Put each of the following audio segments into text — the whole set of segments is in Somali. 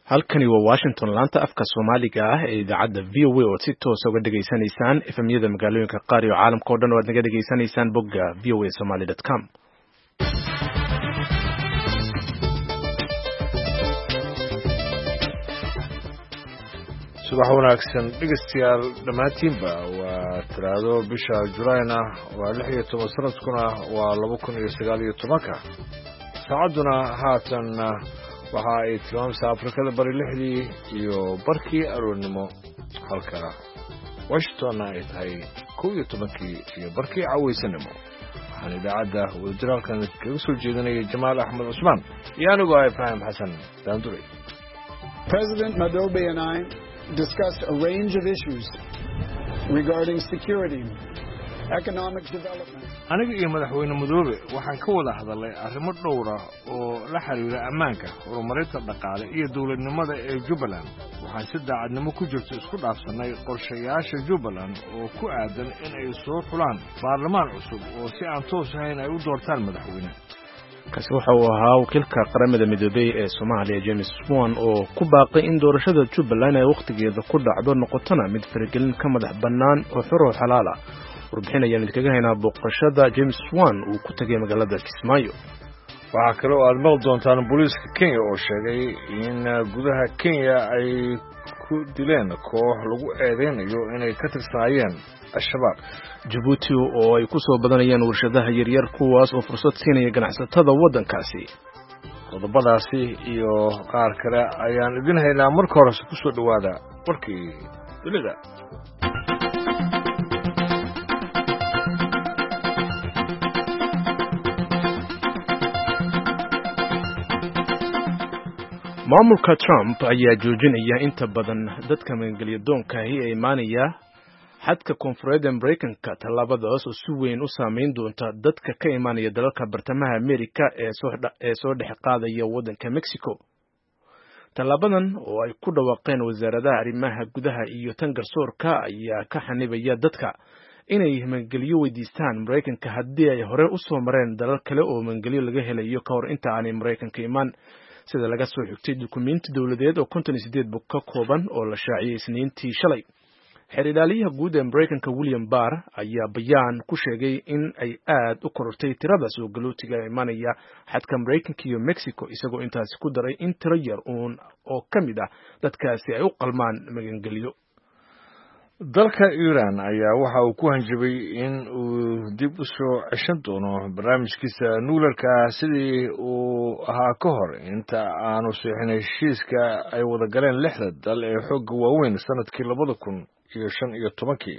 halkani waa Washington laanta afka Soomaaliga ah ee idaacadda VOA oo si toos ah uga dhageysanaysaan efemyada magaalooyinka qaar iyo caalamka oo dhan oo aad naga dhageysanaysaan bogga voasomali.com. subax wanaagsan dhegeystayaal dhammaantiinba waa tiraado bisha Julayna waa 16 sanadkuna waa 2019 saacaduna haatan waxa ay tilmaamaysaa Afrikada bari 6 iyo barkii aroornimo halka Washington ay tahay 11 iyo barkii cawaysanimo waxaan idaacadda wadajiraalkan kaga soo jeedinaya Jamaal Axmed Cusmaan iyo anigu Ibrahim Xasan Daandure. President Madobe and I discussed a range of issues regarding security, economic development. Aniga iyo madaxweyne Madobe waxaan ka wada hadalnay arrimo dhowr ah oo la xiriira ammaanka, horumarinta dhaqaale iyo dawladnimada ee Jubbaland. Waxaan si daacadnimo ku jirto isku dhaafsanay qorshayaasha Jubbaland oo ku aadan in ay soo xulaan baarlamaan cusub oo si aan toos ahayn ay u doortaan madaxweyne. kaasi waxa uu ahaa wakiilka qaramada midoobay ee Soomaaliya James Swan oo ku baaqay in doorashada Jubbaland ay waqtigeeda ku dhacdo noqotona mid faragelin ka madax bannaan oo xor oo xalaal ah. warbixinayaan idinkaga haynaa booqashada James Swan uu ku tagay magaalada Kismaayo. waxaa kale oo aad maqli doontaan booliiska Kenya oo sheegay in gudaha Kenya ay ku dileen koox lagu eedeynayo inay ka tirsanayeen al-shabaab. Djibouti oo ay ku soo badanayaan warshadaha yaryar kuwaas oo fursad siinaya ganacsatada waddankaasi. qodobadaasi iyo qaar kale ayaan idin haynaa marka hore ku soo dhawaada warkii dunida. maamulka Trump ayaa joojinaya inta badan dadka magangelyo doonka ah ee imaanaya xadka koonfureed Mareykanka. tallaabadaas oo si weyn u saameyn doonta dadka ka imaanaya dalalka bartamaha Amerika ee soo dhex qaadaya waddanka Mexico. tallaabadan oo ay ku dhawaaqeen wasaaradaha arrimaha gudaha iyo tan garsoorka ayaa ka xanibaya dadka inay magangelyo weydiistaan Mareykanka haddii ay hore u soo mareen dalal kale oo magangelyo laga helayo ka hor inta aanay Mareykanka imaan, sida laga soo xigtay dukumeenti dawladeed oo 58 bog ka kooban oo la shaaciyay Isniintii shalay. xiriiryaha guud ee Mareykanka William Barr ayaa bayaan ku sheegay in ay aad u korortay tirada soo galootiga imaanaya xadka Mareykanka iyo Mexico, isagoo intaasi ku daray in tiro yar oo ka mid ah dadkaasi ay u qalmaan magangelyo. dalka Iran ayaa waxa uu ku hanjabay in uu dib u soo ceshan doono barnaamijkiisa nuularka sidii uu ahaa ka hor inta aanu saxiixin heshiiska ay wada galeen 6 dal ee xoogga waaweyn sanadkii 2015.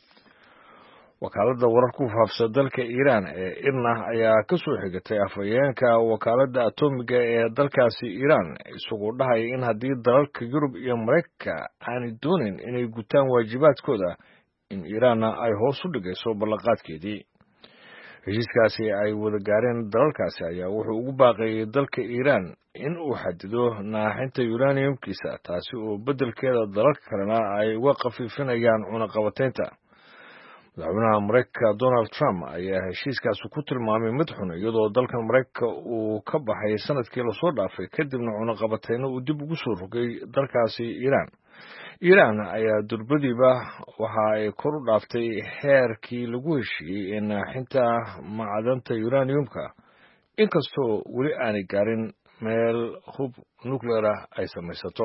wakaaladda warar ku faafsan dalka Iran ee IRNA ayaa ka soo xigatay afhayeenka wakaaladda atomiga ee dalkaasi Iran isagoo dhahaya in haddii dalalka Yurub iyo Mareykanka aanay doonin inay gutaan waajibaadkooda in Iran ay hoos u dhigayso ballanqaadkeedii. heshiiskaasi ay wada gaareen dalalkaasi ayaa wuxuu ugu baaqayay dalka Iran in uu xadido naaxinta uraniumkiisa, taasi oo beddelkeeda dalalka kalena ay uga khafiifinayaan cunaqabataynta. madaxweynaha Mareykanka Donald Trump ayaa heshiiskaasi ku tilmaamay mid xun iyadoo dalkan Mareykanka uu ka baxay sanadkii la soo dhaafay kadibna cunaqabatayna uu dib ugu soo rogay dalkaasi Iran. Iran ayaa durbadiiba waxa ay kor u dhaaftay heerkii lagu heshiiyey ee naaxinta macdanta uraniumka, inkastoo weli aanay gaarin meel hub nuclear ah ay samaysato.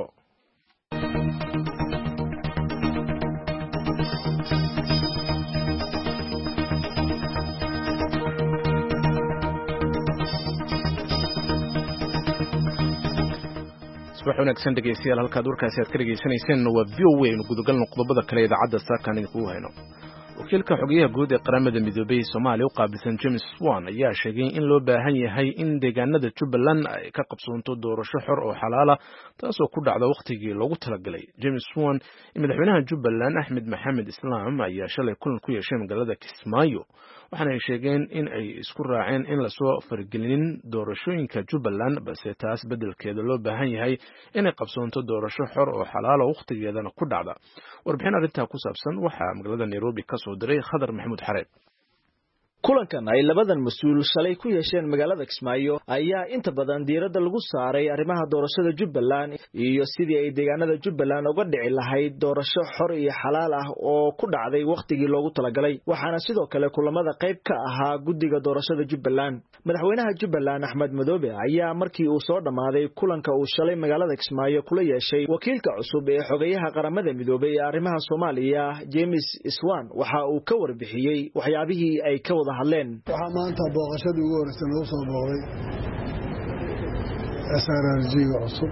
wax wanaagsan dhegeystayaal, halkaad warkaasi aad ka dhageysanayseen waa VOA gudagalno qodobada kale idaacadda saakan idinku hayno. wakiilka xogayaha guud ee qaramada midoobay Soomaaliya u qaabilsan James Swan ayaa sheegay in loo baahan yahay in deegaanada Jubbaland ay ka qabsoonto doorasho xor oo xalaal ah taasoo ku dhacda waqtigii loogu talagalay. James Swan iyo madaxweynaha Jubbaland Axmed Maxamed Islaam ayaa shalay kulan ku yeeshay magaalada Kismaayo, waxaana ay sheegeen in ay isku raaceen in la soo fargelin doorashooyinka Jubbaland, balse taas beddelkeeda loo baahan yahay inay qabsoonto doorasho xor oo xalaal ah waqtigeedana ku dhacda. warbixin arrintaa ku saabsan waxaa magaalada Nairobi ka soo diray Khadar Maxamuud Xareed. kulankan ay labadan mas'uul shalay ku yeesheen magaalada Kismaayo ayaa inta badan diiradda lagu saaray arrimaha doorashada Jubbaland iyo sidii ay deegaanada Jubbaland uga dhici lahayd doorasho xor iyo xalaal ah oo ku dhacday waqtigii loogu talagalay waxaana sidoo kale kulamada qayb ka ahaa guddiga doorashada Jubbaland madaxweynaha Jubbaland Axmed Madoobe ayaa markii uu soo dhamaaday kulanka uu shalay magaalada Kismaayo kula yeeshay wakiilka cusub ee xogayaha qaramada midoobay ee arrimaha Soomaaliya James Iswan waxa uu ka warbixiyay waxyaabihii ay ka wada hadleen waxa maanta booqashadii ugu horeysay loo soo booqday SRRG-ga cusub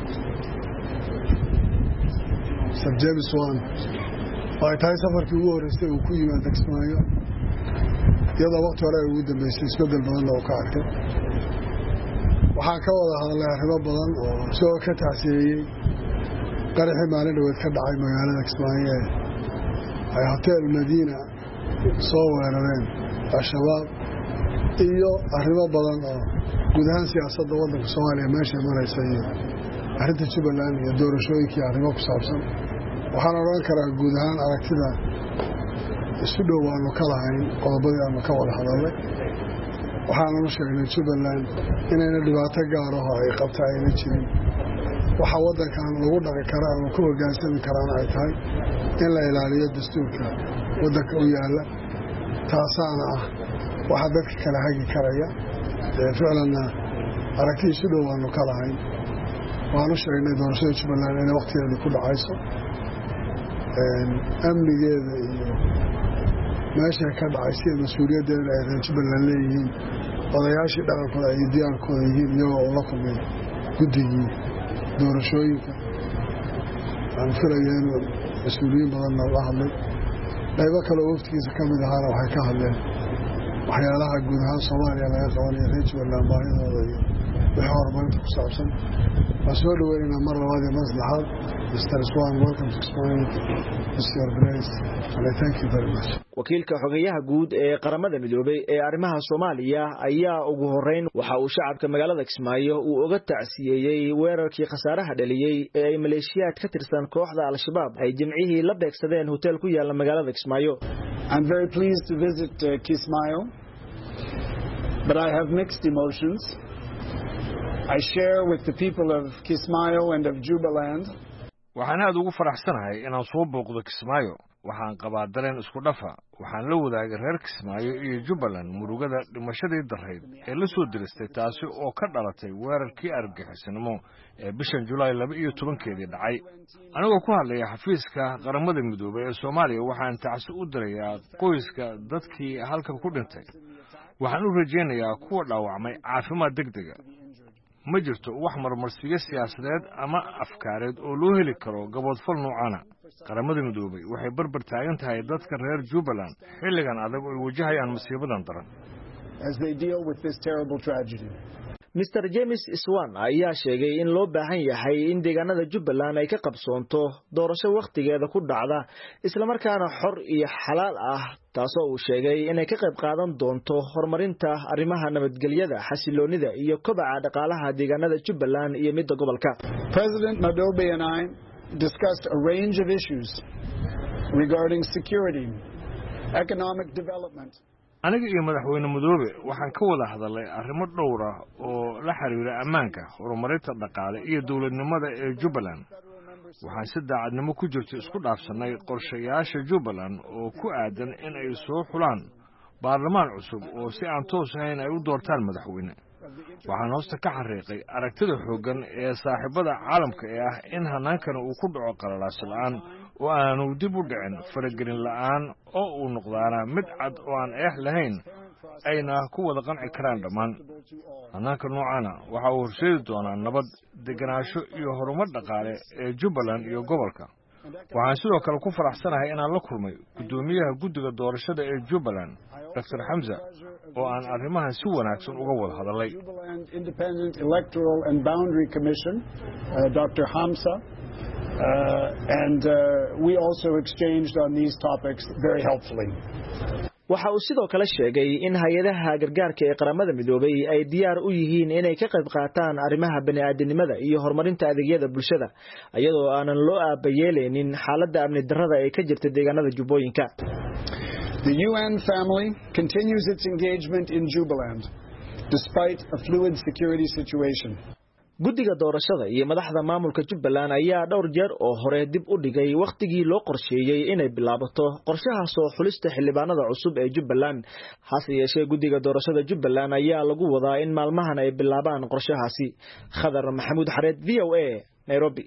Sir James Iswan waa tahay safarkii ugu horeysay uu ku yimaado Kismaayo iyadoo waqti hore ugu dambeysay isbedel badan oo ka arkay waxaan ka wada hadalnay arrimo badan oo soo ka taasiyay qaraxii maalin dhaweed ka dhacay magaalada Kismaayo ay hotel Madiina soo weerareen al-shabaab iyo arrimo badan oo guud ahaan siyaasadda waddanka Soomaaliya meesha maraysay arrinta Jubbaland iyo doorashooyinkii arrimo ku saabsan waxaan oran karaa guud ahaan aragtida isu dhow waanu ka lahayn qodobadii aanu ka wada hadalnay waxaanu sheegnay Jubbaland inayna dhibaato gaar ah oo ay qabto ayna jirin waxa waddankan lagu dhaqi karaa oo ku hogaansami karaan ay tahay in la ilaaliyo dastuurka waddanka u yaala taasaana ah waxa dadka kala hagi karaya ficlanna aragti isu dhow waanu ka lahayn waanu sheegnay doorashada Jubbaland inay waqtigeeda ku dhacayso amnigeeda iyo meesha ka dhacaysa mas'uuliyaddeeda ay reer Jubbaland leeyihiin odayaashii dhaqankooda ay diyaarkooda yihiin iyagoo la kulmay guddigii doorashooyinka aan filayaa inuu mas'uuliyiin badanna la hadlay qaybo kale oo waftigiisa ka mid ahaana waxay ka hadleen waxyaalaha guud ahaan Soomaaliya laga qabanayo reer Jubbaland baahidooda iyo wixii horumarinta ku saabsan waan soo dhaweynaynaa mar labaad iyo mar saddexaad Mr. Swan, welcome to Kismaayo. It's your grace and I thank you very much. wakiilka xogayaha guud ee qaramada midoobay ee arrimaha Soomaaliya ayaa ugu horeyn waxa uu shacabka magaalada Kismaayo uu uga tacsiyeeyay weerarkii khasaaraha dhaliyay ee ay maleeshiyaad ka tirsan kooxda al-shabaab ay jimcihii la beegsadeen hotel ku yaala magaalada Kismaayo. I'm very pleased to visit Kismaayo, but I have mixed emotions. I share with the people of Kismaayo and of Jubbaland. waxaan aad ugu faraxsanahay inaan soo booqdo Kismaayo waxaan qabaa dareen isku dhafa waxaan la wadaagay reer Kismaayo iyo Jubbaland murugada dhimashadii darreed ee la soo diristay taasi oo ka dhalatay weerarkii argagixisnimo ee bishan July 12keedii dhacay anigoo ku hadlaya xafiiska qaramada midoobay ee Soomaaliya waxaan tacsi u dirayaa qoyska dadkii halkan ku dhintay waxaan u rajaynayaa kuwa dhaawacmay caafimaad degdeg ah ma jirto wax marmarsiyo siyaasadeed ama afkaareed oo loo heli karo gaboodfal noocana qaramada midoobay waxay barbar taagan tahay dadka reer Jubbaland xilligan adag oo wajahayaan masiibadan daran as they deal with this terrible tragedy. Mr. James Iswan ayaa sheegay in loo baahan yahay in deegaanada Jubbaland ay ka qabsoonto doorasho waqtigeeda ku dhacda isla markaana xor iyo xalaal ah taasoo uu sheegay inay ka qayb qaadan doonto horumarinta arrimaha nabadgelyada xasiloonida iyo kobaca dhaqaalaha deegaanada Jubbaland iyo midda gobolka. President Madoobe and I discussed a range of issues regarding security, economic development. aniga iyo madaxweyne Madoobe waxaan ka wada hadalay arrimo dhowr ah oo la xiriira ammaanka horumarinta dhaqaale iyo dawladnimada ee Jubbaland waxaan si daacadnimo ku jirto isku dhaafsanay qorshayaasha Jubbaland oo ku aadan in ay soo xulaan baarlamaan cusub oo si aan toos ahayn ay u doortaan madaxweyne waxaan hoosta ka xariiqay aragtida xooggan ee saaxiibada caalamka ee ah in hanaankan uu ku dhaco qalalaas la'aan oo aanu dib u dhicin faragelin la'aan oo uu noqdaana mid cad oo aan eex lahayn ayna ku wada qanci karaan dhammaan hanaanka noocana waxa uu horseedi doonaa nabad deganaansho iyo horumar dhaqaale ee Jubbaland iyo gobolka waxaan sidoo kale ku faraxsanahay inaan la kulmay gudoomiyaha guddiga doorashada ee Jubbaland Dr. Hamza oo aan arrimahan si wanaagsan uga wada hadalay Independent Electoral and Boundary Commission Dr. Hamza and we also exchanged on these topics very helpfully. waxa uu sidoo kale sheegay in hay'adaha gargaarka ee qaramada midoobay ay diyaar u yihiin inay ka qayb qaataan arrimaha bani'aadanimada iyo horumarinta adeegyada bulshada iyadoo aanan loo aabayeeleynin xaaladda amni darrada ee ka jirta deegaanada Jubbooyinka The UN family continues its engagement in Jubaland despite a fluid security situation. guddiga doorashada iyo madaxda maamulka Jubbaland ayaa dhowr jeer oo hore dib u dhigay waqtigii loo qorsheeyay inay bilaabato qorshaha soo xulista xildhibaanada cusub ee Jubbaland hase yeeshee guddiga doorashada Jubbaland ayaa lagu wadaa in maalmahan ay bilaabaan qorshahaasi Khadar Maxamuud Xareed VOA Nairobi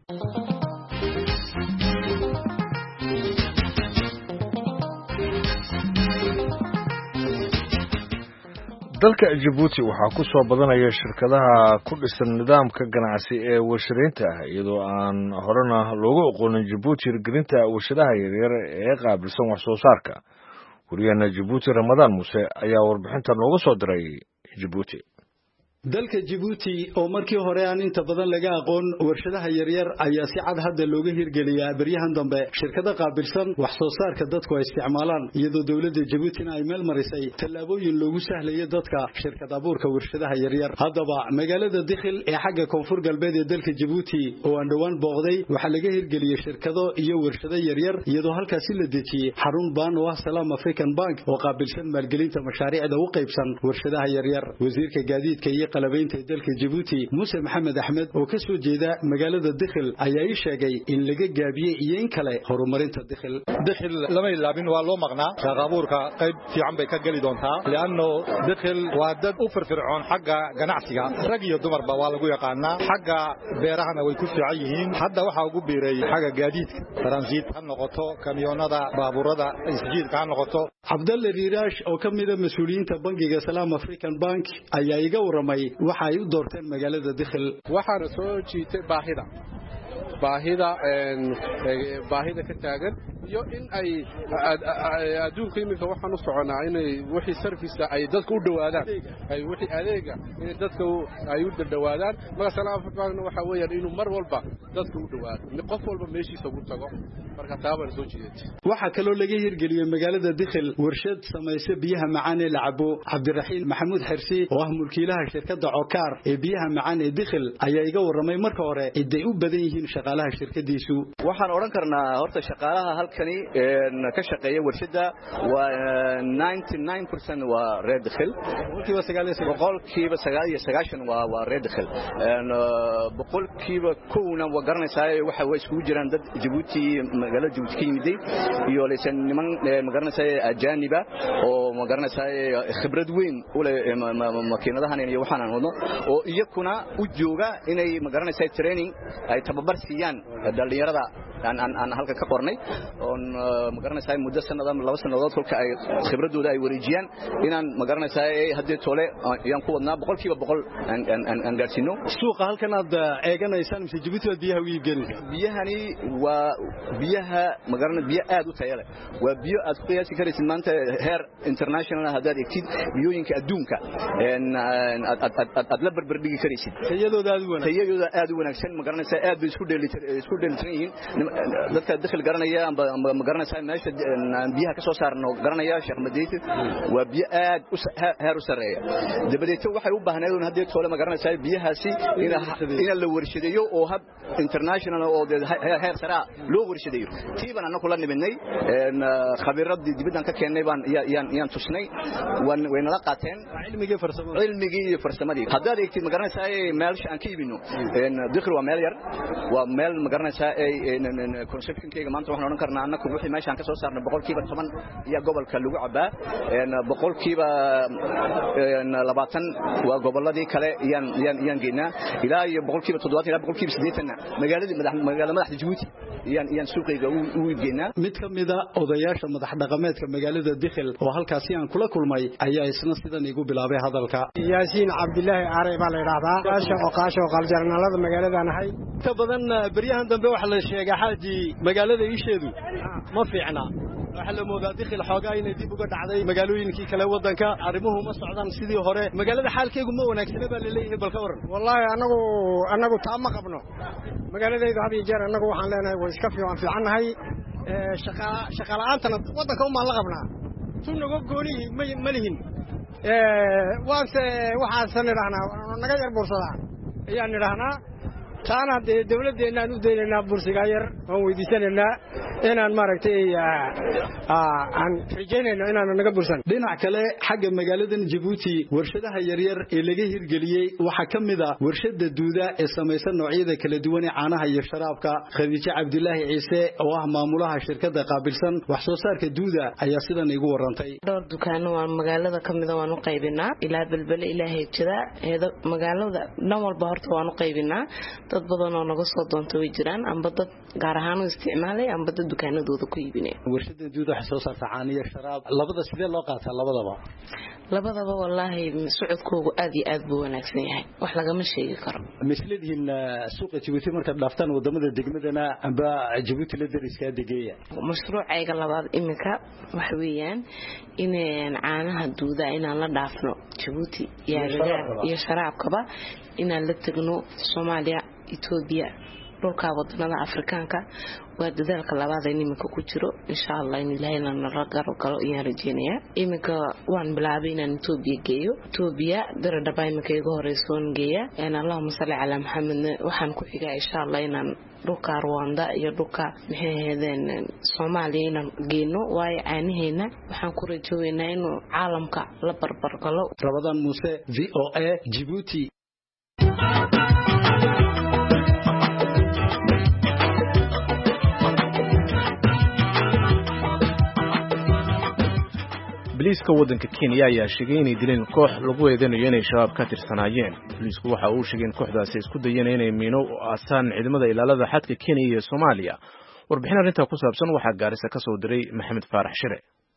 dalka Djibouti waxaa ku soo badanaya shirkadaha ku dhisan nidaamka ganacsi ee warshadaynta iyadoo aan horena loogu aqoonin Djibouti hirgelinta warshadaha yaryar ee qaabilsan wax soo saarka wariyana Djibouti Ramadaan Muuse ayaa warbixinta nooga soo diray Djibouti dalka Djibouti oo markii hore aan inta badan laga aqoon warshadaha yaryar ayaa si cad hadda looga hirgeliyay baryahan dambe shirkado qaabilsan wax soo saarka dadku ay isticmaalaan iyadoo dawladda Djibouti ay meel marisay talaabooyin loogu sahlayo dadka shirkad abuurka warshadaha yaryar haddaba magaalada Dikhil ee xagga koonfur galbeed ee dalka Djibouti oo aan dhawaan booqday waxa laga hirgeliyay shirkado iyo warshado yaryar iyadoo halkaas la dejiyay xarun baan oo Salaam African Bank oo qaabilsan maalgelinta mashaariicda u qaybsan warshadaha yaryar wasiirka gaadiidka qalabaynta dalka Djibouti Muuse Maxamed Axmed oo ka soo jeeda magaalada Dikhil ayaa ii sheegay in laga gaabiyay iyo in kale horumarinta Dikhil lama ilaabin waa loo maqnaa shaqaabuurka qayb fiican bay ka gali doontaa laano Dikhil waa dad u firfircoon xagga ganacsiga rag iyo dumarba waa lagu yaqaanaa xagga beerahana way ku fiican yihiin hadda waxa ugu biiray xagga gaadiidka transit ha noqoto kamiyonada baabuurada isjiidka ha noqoto Abdalla Riiraash oo ka mid ah mas'uuliyiinta bangiga Salaam African Bank ayaa iga waramay waxa ay u doorteen magaalada Dikhil waxaana soo jiitay baahida ka taagan iyo in ay adduunka imika waxaan u soconaa inay wixii service ay dadku u dhawaadaan ay wixii adeega in dadku ay u dhawaadaan marka Salaam African waxa weeyaan inuu mar walba dadku u dhawaado qof walba meeshiisa ugu tago marka taabaan soo jiitay waxa kale oo laga hirgeliyay magaalada Dikhil warshad samaysa biyaha macaan ee la cabo Cabdiraxiin Maxamuud Xirsi oo ah mulkiilaha shirkadda Cokar ee biyaha macaan ee Dikhil ayaa iga waramay marka hore iday u badan yihiin shaqaalaha shirkadiisu waxaan oran karnaa horta shaqaalaha halkani ka shaqeeya warshada waa 99% waa reer Dikhil boqolkiiba 99 waa reer Dikhil boqolkiiba 1 waa garanaysaa waxa way isku jiraan dad Djibouti magaalada Djibouti ka yimid iyo leesan niman magaranaysaa ajaaniba oo magaranaysaa khibrad weyn u leh makiinadahan iyo waxaan wadno oo iyakuna u jooga inay magaranaysaa training ay tababar siiyaan dhalinyarada aan halka ka qornay oo magaranaysaa muddo sanada 2 sanadood kolka ay khibradooda ay wareejiyaan inaan magaranaysaa hadii toole ayaan ku wadnaa boqolkiiba 100 aan gaarsiino suuqa halkan aad eeganaysaan mise Djibouti biyaha u iibgeynaysaa biyahani waa biyaha magaranaysaa biyo aad u tayo leh waa biyo aad ku qiyaasi karaysid maanta heer international hadaad eegtid biyooyinka adduunka aad la barbardhigi karaysid tayadooda aad u wanaagsan magaranaysaa aad bay isku dheelitiran yihiin dadka Dikhil garanaya ama magaranaysaa meesha biyaha ka soo saarno garanaya Sheekh Madiid waa biyo aad heer u sareeya dabadeed waxay u baahnayeen hadii toole magaranaysaa biyahaasi in la warshadeeyo oo hab international oo heer sare loo warshadeeyo tiiban annagu la niminay khabiradii dibaddan ka keenay baan yaan tusnay wayna la qaateen cilmigii iyo farsamadii haddaad eegtid magaranaysaa meelsha aan ka iibino Dikhil waa meel yar waa meel magaranaysaa conceptionkayga maanta waxaan oran karnaa annagu wixii meeshaan ka soo saarnay boqolkiiba 10 iyo gobolka lagu cabaa boqolkiiba 20 waa goboladii kale yaan geynaa ilaa iyo boqolkiiba 70 ilaa boqolkiiba 80 magaalada madaxda Djibouti yaan suuqayga u iibgeynaa mid ka mid ah odayaasha madax dhaqameedka magaalada Dikhil oo halkaasi aan kula kulmay ayaa isna sidan igu bilaabay hadalka Yaasiin Cabdillaahi Aare baa la yiraahdaa qaasho qaljarnalada magaalada nahay ka badan baryahan dambe waxa la sheegay xaaji magaalada isheedu ma fiicna waxa la moodaa Dikhil xoogaa inay dib uga dhacday magaalooyinkii kale wadanka arrimuhu ma socdaan sidii hore magaalada xaalkeedu ma wanaagsana baa la leeyahay balka waran wallahi anagu taama qabno magaaladaydu hab iyo jeer anagu waxaan leenahay way iska fiicanahay shaqa la'aantana wadanka uma la qabnaa tunago gooni ma lihin waxaan idhahnaa naga yar buursada ayaan idhahnaa taana dawladdeena aan u daynaynaa bursiga yar oo weydiisanaynaa inaan maaragtay aan rajaynayno inaan naga bursan dhinac kale xagga magaaladan Djibouti warshadaha yaryar ee laga hirgeliyay waxa kamid ah warshada duuda ee samaysan noocyada kala duwan ee caanaha iyo sharaabka Khadiija Cabdilaahi Ciise oo ah maamulaha shirkadda qaabilsan wax soo saarka duuda ayaa sidan igu warantay dhowr dukaano waa magaalada kamid ah waan u qaybinaa ilaa balbal ilaahay jira magaalada dhan walba horta waan u qaybinaa dad badan oo naga soo doonto way jiraan amba dad gaar ahaan u isticmaalay amba dad dukaanadooda ku iibinay warshada duuda wax soo saarta caano iyo sharaab labada sidee loo qaataa labadaba wallahi socodkoogu aad iyo aad buu wanaagsan yahay wax laga ma sheegi karo mislidiin suuqa Djibouti marka dhaaftaan wadamada degmadana amba Djibouti la dariska degeeya mashruucayga labaad iminka wax weeyaan in caanaha duuda inaan la dhaafno Djibouti iyo sharaabkaba inaan la tagno Soomaaliya Itoobiya dhulka wadamada Afrikaanka waa dadaalka labaad ee iminka ku jiro insha Allah in Ilaahay nala garo iyo rajeynaya iminka waan bilaabay inaan Itoobiya geeyo Itoobiya daradaba iminka iga horeysoon geeya in Allahumma salli ala Muhammad waxaan ku xigaa insha Allah inaan dhulka Rwanda iyo dhulka maxaheedeen Soomaaliya inaan geeno way caanaheena waxaan ku rajoonayaa inuu caalamka la barbar galo Ramadan Muuse VOA Djibouti Booliiska waddanka Kenya ayaa sheegay inay dileen koox lagu eedeynayo inay shabaab ka tirsanaayeen. Booliisku waxa uu sheegay in kooxdaasi isku dayeen inay miino u aasaan ciidamada ilaalada xadka Kenya iyo Soomaaliya. Warbixin arrinta ku saabsan waxaa Gaarisa ka soo diray Maxamed Faarax Shire.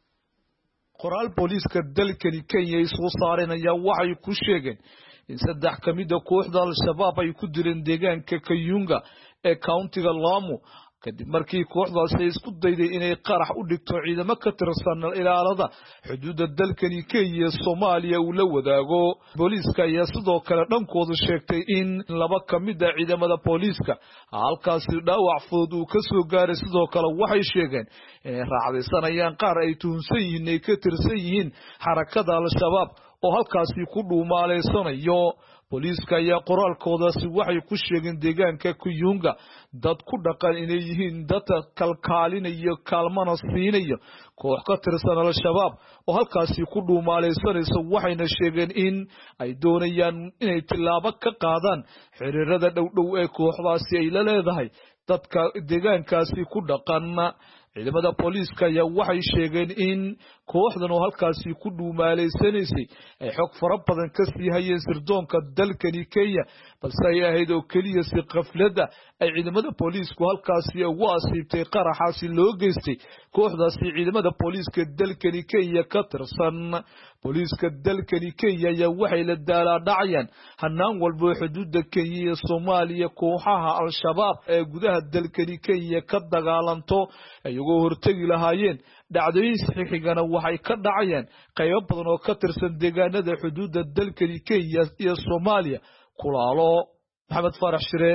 qoraal booliiska dalkani Kenya ay soo saareen ayaa waxay ku sheegeen in 3 ka mid ah kooxda al-shabaab ay ku dileen deegaanka Kayunga ee countiga Lamu kadib markii kooxdaasi isku dayday inay qarax u dhigto ciidamo ka tirsan ilaalada xuduudda dalkani Kenya iyo Soomaaliya uu la wadaago. Booliiska ayaa sidoo kale dhankooda sheegtay in 2 ka mid ah ciidamada booliiska halkaasi dhaawac fudud uu ka soo gaaray. Sidoo kale waxay sheegeen inay raacdaysanayaan qaar ay tuhunsan yihiin ay ka tirsan yihiin xarakada al-shabaab oo halkaasi ku dhuumaaleysanayo. booliiska ayaa qoraalkoodaasi waxay ku sheegeen deegaanka Kayunga dad ku dhaqan inay yihiin dad kalkaalinayo kaalmana siinayo koox ka tirsan al-shabaab oo halkaasi ku dhuumaaleysanayso. waxayna sheegeen in ay doonayaan inay tilaabo ka qaadaan xiriirada dhowdhow ee kooxdaasi ay la leedahay dadka deegaankaasi ku dhaqan. ciidamada booliiska ayaa waxay sheegeen in kooxdan oo halkaasi ku dhuumaaleysanaysay ay xog fara badan ka sii hayeen sirdoonka dalkani Kenya balse ay ahayd oo kaliya si qaflada ay ciidamada booliisku halkaasi ugu asiibtay qaraxaasi loo geystay kooxdaasi ciidamada booliiska dalkani Kenya ka tirsan. booliiska dalkani Kenya ayaa waxay la daalaa-dhacayaan hanaan walba xuduudda Kenya iyo Soomaaliya kooxaha al-shabaab ee gudaha dalkani Kenya ka dagaalanto ayagoo hortagi lahaayeen dhacdooyin saxiixigana waxay ka dhacayaan qaybo badan oo ka tirsan deegaanada xuduudda dalkani Kenya iyo Soomaaliya. Kulaalo Maxamed Faarax Shire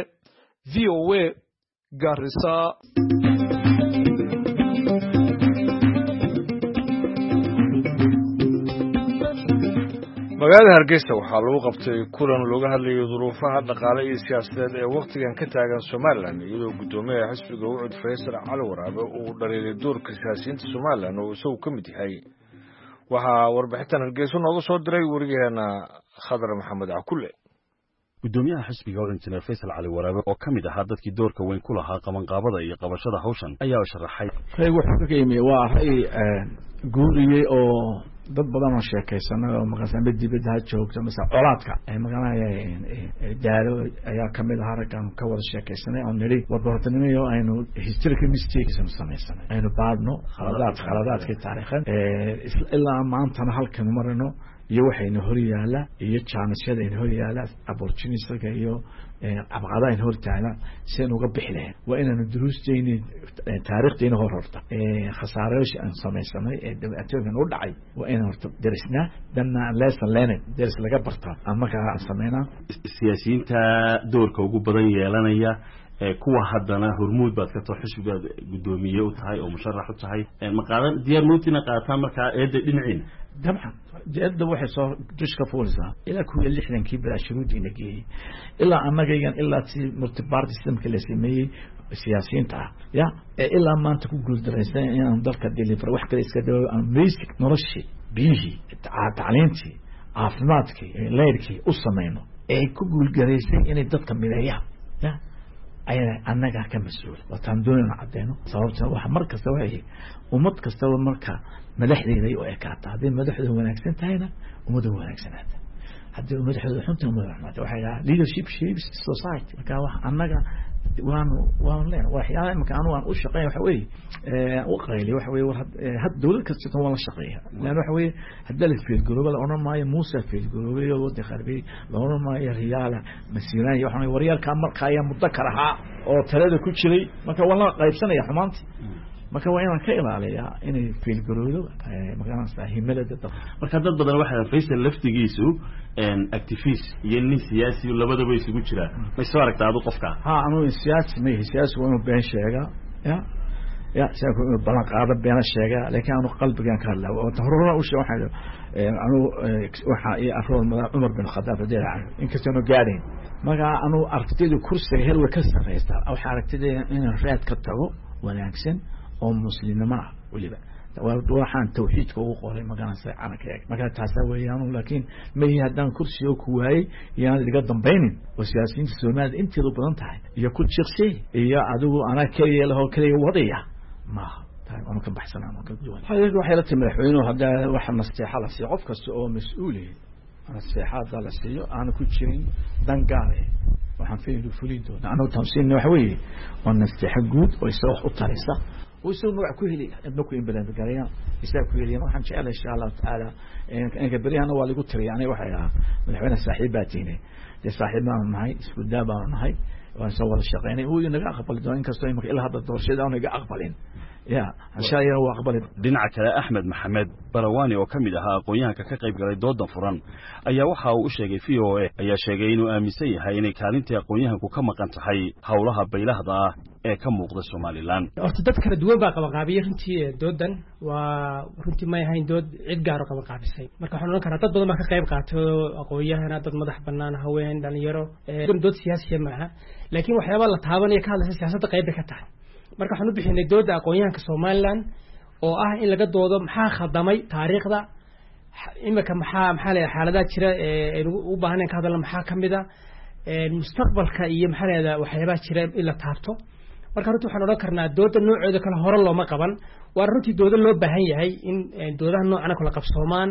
VOA Garissa. magaalada Hargeysa waxaa lagu qabtay kulan looga hadlayo duruufaha dhaqaale iyo siyaasadeed ee waqtigan ka taagan Soomaaliland iyadoo gudoomiyaha xisbiga Ucud Faysal Cali Waraabe uu dhaliilay doorka siyaasiyiinta Soomaaliland oo isagu ka mid yahay. waxaa warbixintan Hargeysa nooga soo diray wariyaheena Khadar Maxamed Cakulle. gudoomiyaha xisbiga Injineer Faysal Cali Waraabe oo kamid ahaa dadkii doorka weyn ku lahaa qabanqaabada iyo qabashada hawshan ayaa sharaxay wuxuu ka yimid waa guuriyay oo dad badan oo sheekaysanay oo maqasamba dibadda ha joogto mesela colaadka ay maqanaya daaro ayaa kamid ahaa raggan ka wada sheekaysanay oo niri warbartanimayo aynu historical mistakes samaysanay aynu baadno khaladaadka taariikhan ilaa maantana halkan marino iyo waxayna hor yaala iyo jaanisyada in hor yaala opportunity iyo abqadayn hor taala seen uga bixleen waa inaanu duruusteena taariikhdeena horta khasaaroosh aan samaysanay ee dhibaatooyin u dhacay waa inaan horta darisna danna lesson learned daris laga barta ama ka sameeyna siyaasiyiinta doorka ugu badan yeelanaya kuwa haddana hormuud baad ka too xisbigaad guddoomiye u tahay oo musharax u tahay ma qaadan diyaar mootina qaataan markaa eedda dhinaciina dabcan eedda waxay soo dushka fuulsaa ilaa kuwa 60kii baa shuruudiina geeyey ilaa annagaygan ilaa si multiparty systemka la sameeyey siyaasiyiinta ah ya ilaa maanta ku guuldaraysan inaan dalka deliver wax kale iska dhawo aan basic noloshii biyihii tacliintii caafimaadkii leyrkii u samayno ay ku guulgaraysay inay dadka mideeyaan ya ayaa annaga ka mas'uul wataan doonayna cadeyno sababta waxa mar kasta waxay ummad kasta marka madaxdeeday oo ekaata hadii madaxdu wanaagsan tahayna ummadu wanaagsanaata hadii madaxdu xunta umada waxay leadership shapes society marka wax annaga waan leen waxyaalaha imka aan u shaqeeyo waxa weey u qeylay waxa weey had dawlad kasta wala shaqeeyo laan waxa weey hadal fiil global ona maayo Musa fiil global oo wada qarbi loona maayo riyaala masiiraan waxaan wariyalka marka ay mudakar ahaa oo talada ku jiray marka wala qaybsanaya xumaanti marka waa inaan ka ilaaliyaa inay fiil global markaan saahimada dad marka dad badan waxa Faisal laftigiisu activist iyo nin siyaasi labadaba isugu jira ma soo aragtaa adu qofka anu siyaasi waa been sheega ya sheeko balan qaada been sheega laakiin anu qalbigan ka hadlaa oo tahruurna u sheego anu waxa ay afrool Umar bin Khattab deeraa in kastoo gaadeen marka anu aragtida kursiga hel way ka sareysaa waxa aragtida in raad ka tago wanaagsan oo muslimnimo waliba waxaan tawxiidka ugu qoray magaranaysa calankeega marka taas weeyaan laakiin ma haddaan kursiga ku waayay yaan iga dambaynin oo siyaasiyiinta Soomaaliya inteedu badan tahay iyo ku jirsay iyo adigu ana kaliya laho kaliya wadaya ma tahay oo ka baxsanaa ma ka duwan waxay la timid madaxweynuhu hadda waxa nasteexa la siiyo qof kasta oo mas'uul ah nasteexada la siiyo aan ku jirin dan gaar ah waxaan fiirin fulido anu tamsiin waxa weeye oo nasteexa guud oo isoo u taraysa ويسوي نوع كهلي ابنكم ينبلان بقريان يسوي كهلي ما حن شاء الله إن شاء الله تعالى إنك بريها أنا والي قلت يعني وحيا من حين صاحباتيني لصاحبنا معي سكدابا معي ونصور الشقيني هو ينقى أقبل دون كسوي مك إلا هذا الدور شيء ده ونقى أقبلين يا عشان يروح أقبل دينعك أحمد محمد برواني وكملها قويها كقريب قريب ضد فرن أي وحى وشجع فيه أي شجعين وأمسي هاي كارنتي قويها كم كانت حي حولها بيلها ضا كم مقدس سوماليلان أرتدت كردوة بقى قبقابية رنتي دودا ورنتي ما يهين دود عد جارو قبقابي سي مركا حنون كرتات بدو ما كقريب قاتو قويها هنا دود مدح بنان هوين دانيرو دود سياسية معها لكن وحياة الله تهابن يكاد سياسة قريب كتاع marka waxaan u bixinay dooda aqoonyahanka Soomaaliland oo ah in laga doodo maxaa khadamay taariikhda imika maxaa leeyahay xaaladaha jira ee u baahan in ka hadalno maxaa kamida mustaqbalka iyo maxaa leeyahay waxyaabaha jira in la taabto marka runtii waxaan oran karnaa dooda nooceeda kala hore looma qaban waa runtii dooda loo baahan yahay in doodaha noocan kala qabsoomaan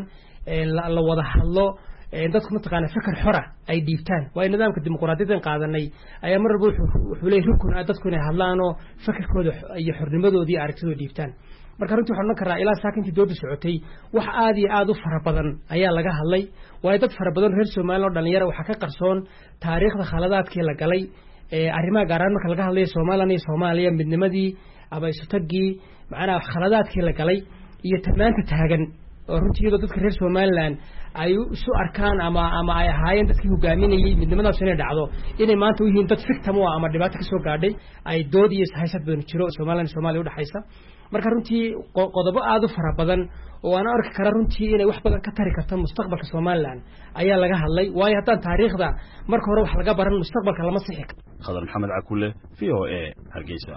la wada hadlo dadku mataqaana fikir xora ay dhiibtaan waa nidaamka dimuqraadiyadan qaadanay ayaa mar walba wuxuu leeyahay rukun dadku inay hadlaan oo fikirkooda iyo xornimadooda iyo aragtidooda dhiibtaan marka runtii waxaan oran karnaa ilaa saakintii dooda socotay wax aad iyo aad u fara badan ayaa laga hadlay waayo dad fara badan reer Soomaaliland oo dhalinyaro waxa ka qarsoon taariikhda khaladaadkii la galay arrimaha gaar ahaan marka laga hadlayo Soomaaliland iyo Soomaaliya midnimadii aba isu tagii macnaha khaladaadkii la galay iyo tamaanta taagan oo runtii dadka reer Soomaaliland ay isu arkaan ama ay ahaayeen dadkii hogaaminayay midnimadaas inay dhacdo inay maanta u yihiin dad victim oo ama dhibaato ka soo gaadhay ay dood iyo haysad badan jiro Soomaaliya u dhaxaysa marka runtii qodobo aad u fara badan oo aan arki kara runtii inay wax badan ka tari karto mustaqbalka Soomaaliland ayaa laga hadlay waayo haddaan taariikhda marka hore wax laga baran mustaqbalka lama sixi karo Khadar Maxamed Cakule VOA Hargeysa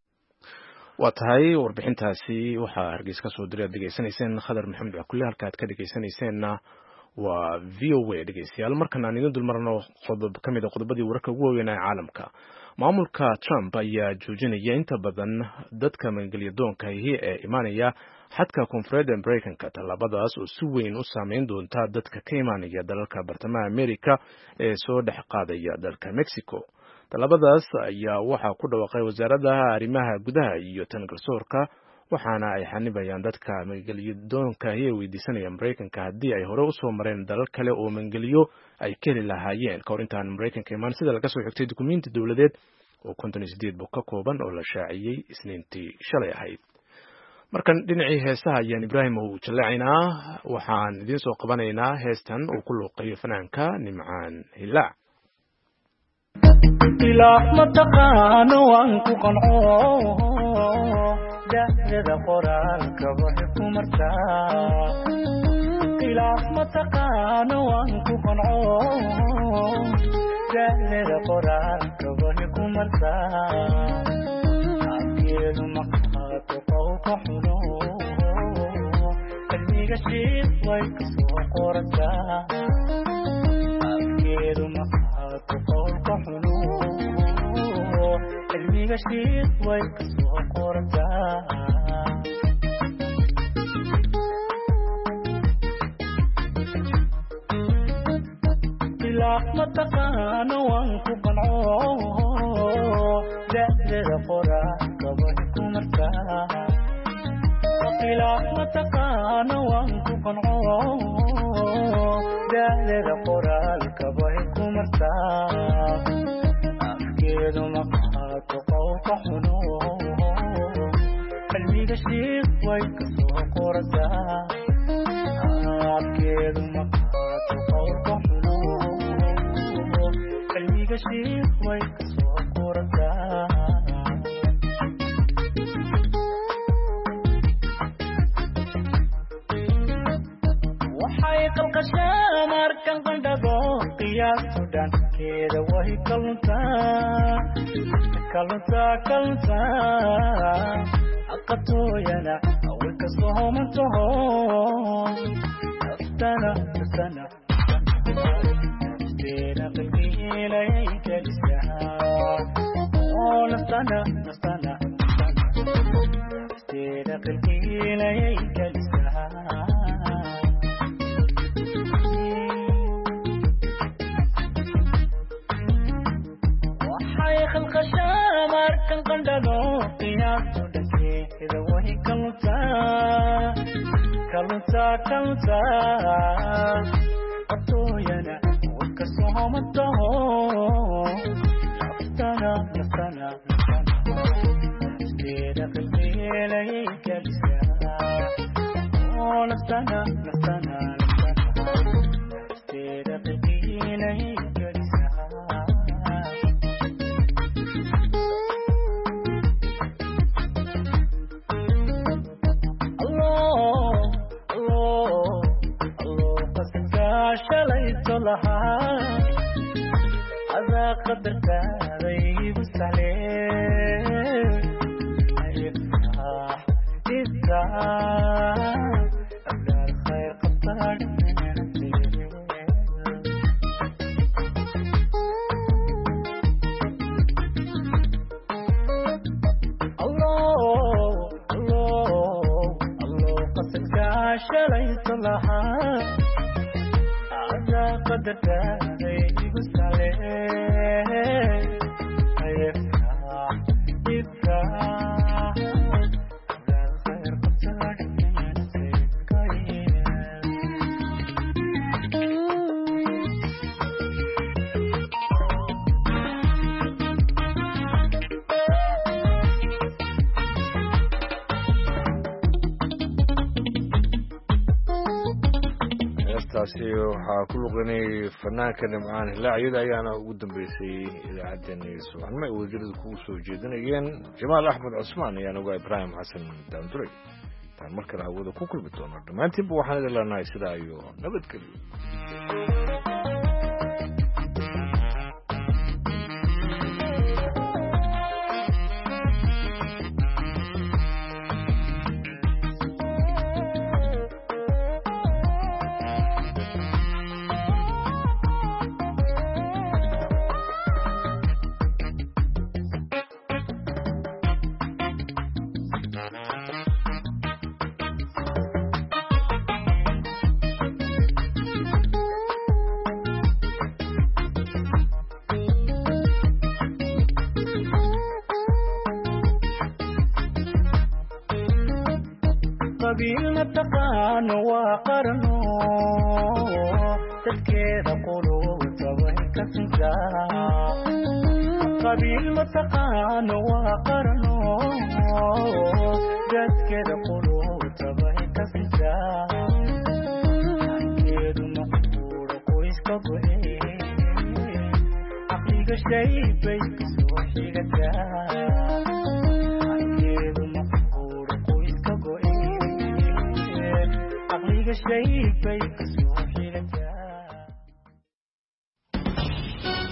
waa tahay warbixintaasi waxaa Hargeysa ka soo diray dhageysanaysan Khadar Maxamed Cakule halka aad ka dhageysanaysanna waa VOA dhageystayaal markan aan idin dulmarno qodob kamid ah qodobadii wararka ugu waaweyn ee caalamka maamulka Trump ayaa joojinaya inta badan dadka maangeliyadoonka ee imaanaya xadka koonfureedda Mareykanka talabadaas oo si weyn u saameyn doonta dadka ka imaanaya dalalka bartamaha Amerika ee soo dhex qaadaya dalka Mexico talabadaas ayaa waxaa ku dhawaaqay wasaaradda arrimaha gudaha iyo tan garsoorka waxaana ay xanibayaan dadka maangeliyadoonka ee weydiisanaya Mareykanka haddii ay hore u soo mareen dalal kale oo maangeliyo ay ka heli lahaayeen ka hor intaan Mareykanka imaan sida laga soo xigtay dukumiinti dawladeed oo 58 bog ka kooban oo la shaaciyay Isniintii shalay ahayd markan dhinacii heesaha ayaan Ibraahim uu jaleecinaa waxaan idin soo qabanaynaa heestan uu ku luuqayo fanaanka Nimcaan Hilaac khilaaf ma taqaano waan ku qanco da'dada qoraalka waxay ku martaa khilaaf ma taqaano waan ku qanco da'dada qoraalka waxay ku martaa afkeedu ma qaato qowlka xuno qalbiga shiid way kasoo qorataa afkeedu ma qaato qowlka xuno qalbiga shiid way kasoo qorataa khilaaf ma taqaano waan ku qanco da'dada qoraalka waxay ku martaa khilaaf ma taqaano waan ku qanco da'dada qoraalka waxay ku martaa afkeedu ma qaato qowlka xuno qalbiga shiid way kasoo qorataa afkeedu ma qaato qowlka xuno qalbiga shiid way kasoo qorataa waxay qalqashaa markan qandhado qiyaastu dhankeeda way kaluntaa aqatooyana way kasoo homantaho naftana isteena qalbiilayay gelisaa naftana isteena qalbiilayay gelisaa خلقشا markan qandhado qiyaastu dhankeeda way kaluntaa qatooyana way kasoo homantaho naftana isteeda qalbiilayay gelisaa naftana isteeda qalbiilayay shalayto lahaa adaa qadarkaaday igu sahlee abdaal khayr qabtaa qasadkaa shalayto lahaa qadarkaaday igu sahlee taasi waxaa ku luqanay fanaanka nimcaan hilaacyada ayaana ugu dambeysay idaacaddeenii subaxnimo ay wasiirada kugu soo jeedinayeen jamaal axmed cusmaan ayaan ogaa ibraahim xasan daanduray intaan mar kale hawada ku kulmi doono dhammaantiinba waxaan idin leenahay sidaa iyo nabadgelyo qabiil ma taqaano waa qarno dadkeeda qulubta way ka sintaa qabiil ma taqaano waa qarno dadkeeda qulubta way ka sintaa keedu maqbuuro qoyska go'e aqliga shay bay kasoo xigataa ankeedu maqbuuro qoyska go'e aqliga shay bay